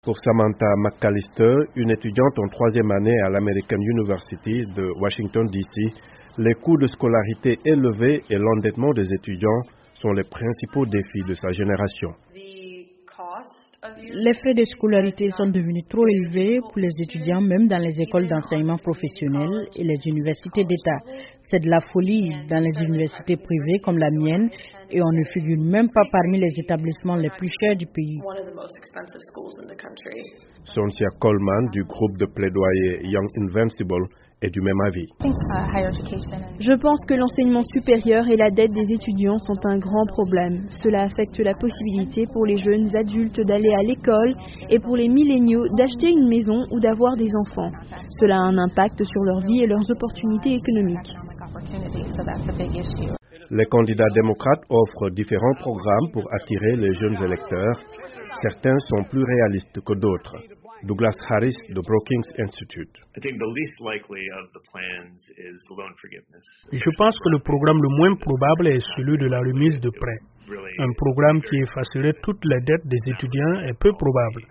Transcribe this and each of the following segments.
Pour Samantha McAllister, une étudiante en troisième année à l'American University de Washington, D.C., les coûts de scolarité élevés et l'endettement des étudiants sont les principaux défis de sa génération. Les frais de scolarité sont devenus trop élevés pour les étudiants, même dans les écoles d'enseignement professionnel et les universités d'État. C'est de la folie dans les universités privées comme la mienne et on ne figure même pas parmi les établissements les plus chers du pays. Soncia Coleman du groupe de plaidoyer Young Invincible est du même avis. Je pense que l'enseignement supérieur et la dette des étudiants sont un grand problème. Cela affecte la possibilité pour les jeunes adultes d'aller à l'école et pour les milléniaux d'acheter une maison ou d'avoir des enfants. Cela a un impact sur leur vie et leurs opportunités économiques. Les candidats démocrates offrent différents programmes pour attirer les jeunes électeurs. Certains sont plus réalistes que d'autres. Douglas Harris de Brookings Institute. Je pense que le programme le moins probable est celui de la remise de prêts. Un programme qui effacerait toutes les dettes des étudiants est peu probable.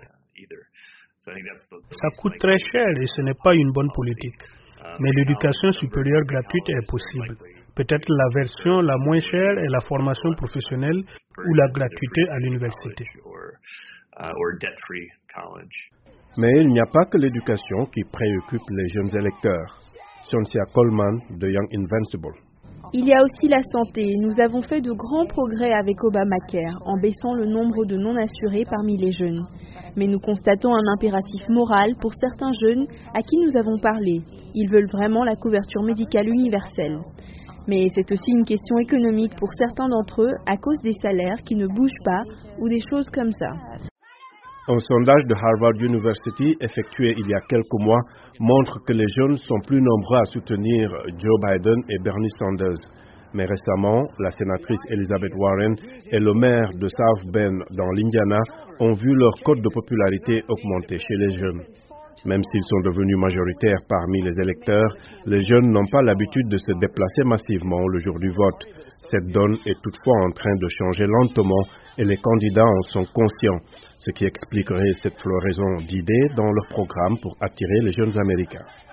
Ça coûte très cher et ce n'est pas une bonne politique. Mais l'éducation supérieure gratuite est possible. Peut-être la version la moins chère est la formation professionnelle ou la gratuité à l'université. Mais il n'y a pas que l'éducation qui préoccupe les jeunes électeurs. Soncia Coleman de Young Invincible. Il y a aussi la santé. Nous avons fait de grands progrès avec Obamacare en baissant le nombre de non-assurés parmi les jeunes. Mais nous constatons un impératif moral pour certains jeunes à qui nous avons parlé. Ils veulent vraiment la couverture médicale universelle. Mais c'est aussi une question économique pour certains d'entre eux à cause des salaires qui ne bougent pas ou des choses comme ça. Un sondage de Harvard University effectué il y a quelques mois montre que les jeunes sont plus nombreux à soutenir Joe Biden et Bernie Sanders. Mais récemment, la sénatrice Elizabeth Warren et le maire de South Bend dans l'Indiana ont vu leur cote de popularité augmenter chez les jeunes. Même s'ils sont devenus majoritaires parmi les électeurs, les jeunes n'ont pas l'habitude de se déplacer massivement le jour du vote. Cette donne est toutefois en train de changer lentement et les candidats en sont conscients, ce qui expliquerait cette floraison d'idées dans leur programme pour attirer les jeunes Américains.